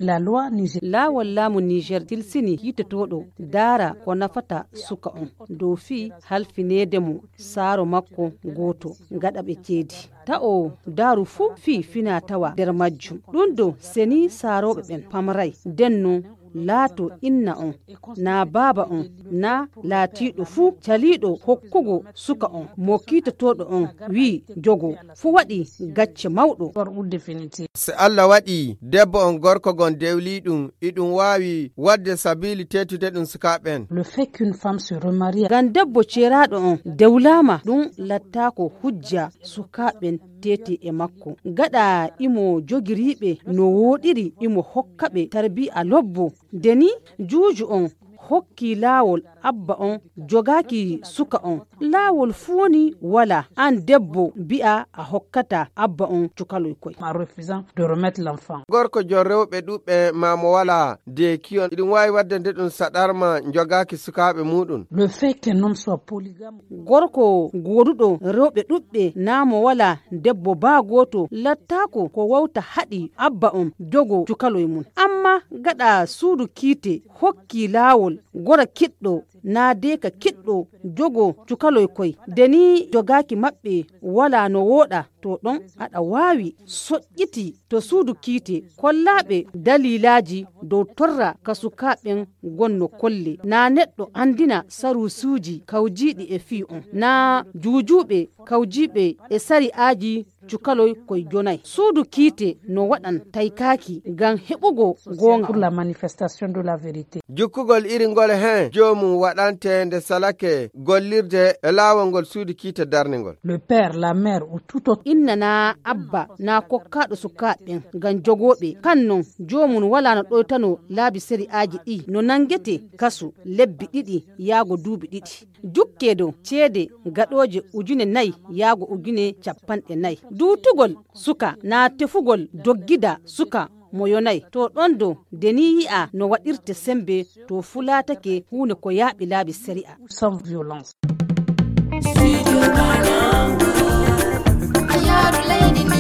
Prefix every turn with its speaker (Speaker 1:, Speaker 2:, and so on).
Speaker 1: lawol laamu niger tilsini yittotoɗo daara ko nafata suka on dow fi halfinede mo saaro makko goto gaɗa ɓe ceedi ta o daaru fuu fi fina tawa nder majjum ɗum do seni saaroɓe ɓen pamray denno laato inna on na baaba on na laatiɗo fuu caliɗo hokkugo suka on mo kiitotoɗo on wi jogo fuu waɗi gacce mawɗo.
Speaker 2: so Allah waɗi debbo on gorko gon dewliɗum iɗum wawi wadde sabili tetude ɗum sukaɓen.
Speaker 1: ngam debbo ceeraɗo on dewlama ɗum lattako hujja sukaɓen teti e makko gaɗa imo jogiriɓe no woɗiri imo hokkaɓe tarbiya lobbo deni juuju on hokki laawol abba on jogaki suka on laawol fuuni wala an debbo bi'a a hokkata abba on cukaloy koy
Speaker 2: gorko jon rewɓe ɗuɓɓe mamo wala de kiyon ɗum wawi wadde nde ɗum saɗarma jogaki sukaɓe muɗum.
Speaker 1: gorko goduɗo rewɓe ɗuɓɓe namo wala debbo ba goto lattako ko wawta haɗi abba on jogo cukaloy mum amma gaɗa suudu kiite hokki laawol gora kiɗɗo na de ka kiɗɗo jogo cukaloy koy deni jogaki maɓɓe wala no woɗa to ɗon aɗa wawi soƴƴiti to suudu kiite kollaɓe dalilaji dow torra ka sukaɓen gonno kolle na neɗɗo andina sarusuji kawjiɗi e fi on na juujuɓe kawjiɓe e sari aji cukaloy koy jonay suudu kiite no waɗan taykaki ngam heɓugo gonga
Speaker 2: jukkugol iri ngol hen jomum waɗante nde salake gollirde e laawol ngol suudu kiite darnigol.
Speaker 1: inna na abba na kokkaɗo sukaɓen ngam jogoɓe kannon jomum wala no ɗoytano laabi seri aji ɗi no nangete kasu lebbi ɗiɗi yaago duuɓi ɗiɗi jukkedo ceede gaɗoje 4,000 yaago 50,000 duutugol suka na tefugol doggida suka mo yonay to ɗon do deni yi'a no waɗirte sembe to fulatake hunde ko yaaɓi laabi sari'a
Speaker 3: sans violence.
Speaker 4: Lady